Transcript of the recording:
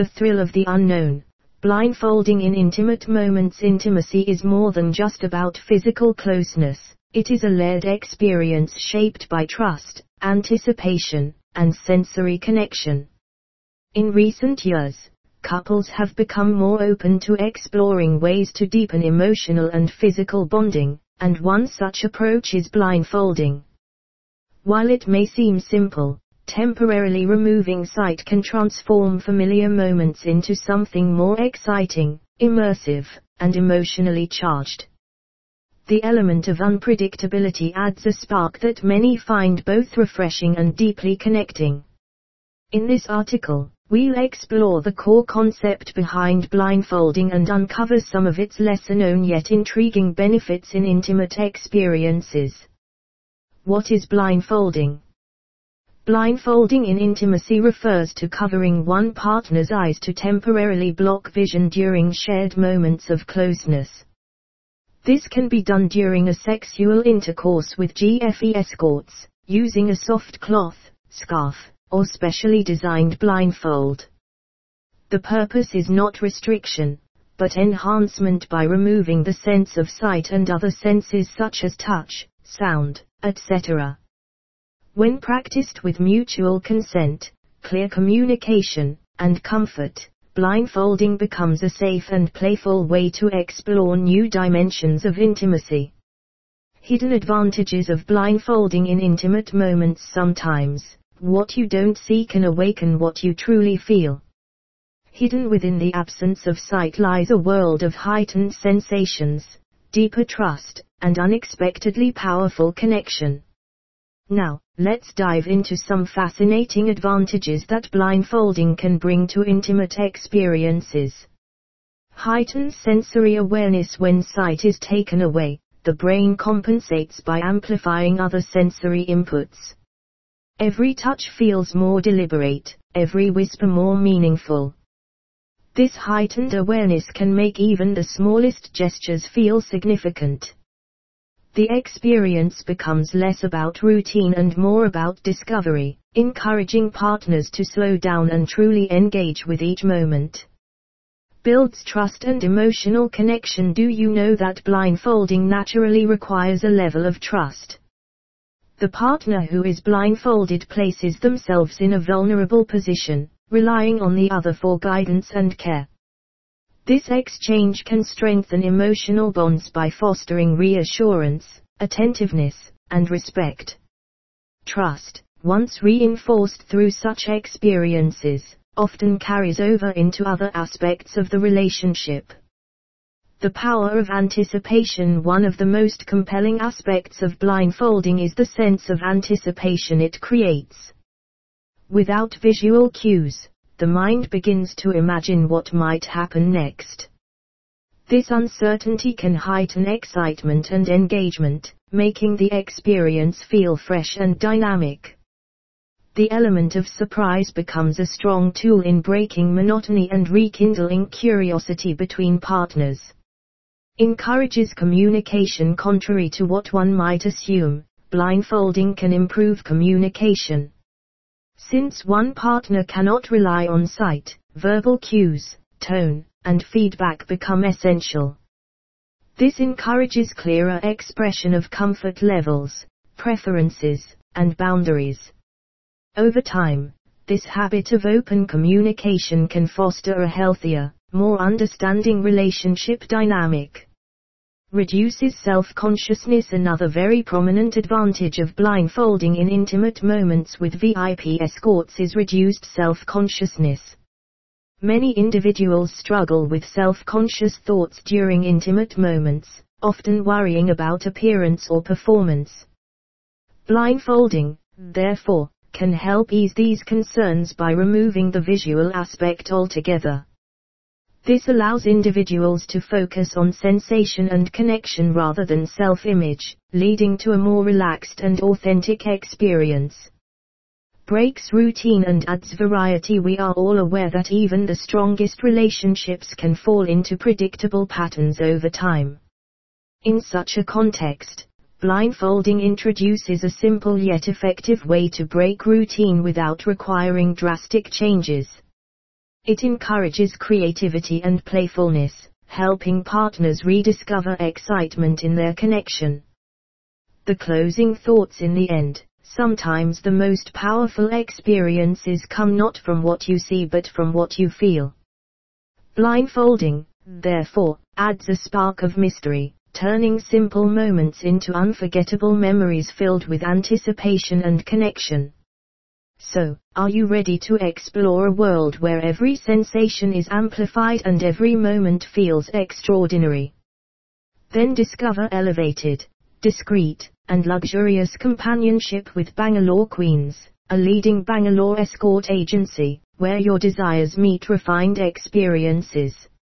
the thrill of the unknown. Blindfolding in intimate moments. Intimacy is more than just about physical closeness. It is a layered experience shaped by trust, anticipation, and sensory connection. In recent years, couples have become more open to exploring ways to deepen emotional and physical bonding, and one such approach is blindfolding. While it may seem simple, temporarily removing sight can transform familiar moments into something more exciting, immersive, and emotionally charged. The element of unpredictability adds a spark that many find both refreshing and deeply connecting. In this article, we'll explore the core concept behind blindfolding and uncover some of its lesser-known yet intriguing benefits in intimate experiences. What is blindfolding? Blindfolding in intimacy refers to covering one partner's eyes to temporarily block vision during shared moments of closeness. This can be done during a sexual intercourse with GFE escorts, using a soft cloth, scarf, or specially designed blindfold. The purpose is not restriction, but enhancement by removing the sense of sight and other senses such as touch, sound, etc. When practiced with mutual consent, clear communication, and comfort, blindfolding becomes a safe and playful way to explore new dimensions of intimacy. Hidden advantages of blindfolding in intimate moments. Sometimes, what you don't see can awaken what you truly feel. Hidden within the absence of sight lies a world of heightened sensations, deeper trust, and unexpectedly powerful connection. Now, let's dive into some fascinating advantages that blindfolding can bring to intimate experiences. Heightened sensory awareness. When sight is taken away, the brain compensates by amplifying other sensory inputs. Every touch feels more deliberate, every whisper more meaningful. This heightened awareness can make even the smallest gestures feel significant. The experience becomes less about routine and more about discovery, encouraging partners to slow down and truly engage with each moment. Builds trust and emotional connection. Do you know that blindfolding naturally requires a level of trust? The partner who is blindfolded places themselves in a vulnerable position, relying on the other for guidance and care. This exchange can strengthen emotional bonds by fostering reassurance, attentiveness, and respect. Trust, once reinforced through such experiences, often carries over into other aspects of the relationship. The power of anticipation. One of the most compelling aspects of blindfolding is the sense of anticipation it creates. Without visual cues, the mind begins to imagine what might happen next. This uncertainty can heighten excitement and engagement, making the experience feel fresh and dynamic. The element of surprise becomes a strong tool in breaking monotony and rekindling curiosity between partners. Encourages communication. Contrary to what one might assume, blindfolding can improve communication. Since one partner cannot rely on sight, verbal cues, tone, and feedback become essential. This encourages clearer expression of comfort levels, preferences, and boundaries. Over time, this habit of open communication can foster a healthier, more understanding relationship dynamic. Reduces self-consciousness. Another very prominent advantage of blindfolding in intimate moments with VIP escorts is reduced self-consciousness. Many individuals struggle with self-conscious thoughts during intimate moments, often worrying about appearance or performance. Blindfolding, therefore, can help ease these concerns by removing the visual aspect altogether. This allows individuals to focus on sensation and connection rather than self-image, leading to a more relaxed and authentic experience. Breaks routine and adds variety. We are all aware that even the strongest relationships can fall into predictable patterns over time. In such a context, blindfolding introduces a simple yet effective way to break routine without requiring drastic changes. It encourages creativity and playfulness, helping partners rediscover excitement in their connection. The closing thoughts in the end. Sometimes the most powerful experiences come not from what you see but from what you feel. Blindfolding, therefore, adds a spark of mystery, turning simple moments into unforgettable memories filled with anticipation and connection. So, are you ready to explore a world where every sensation is amplified and every moment feels extraordinary? Then discover elevated, discreet, and luxurious companionship with Bangalore Queens, a leading Bangalore escort agency, where your desires meet refined experiences.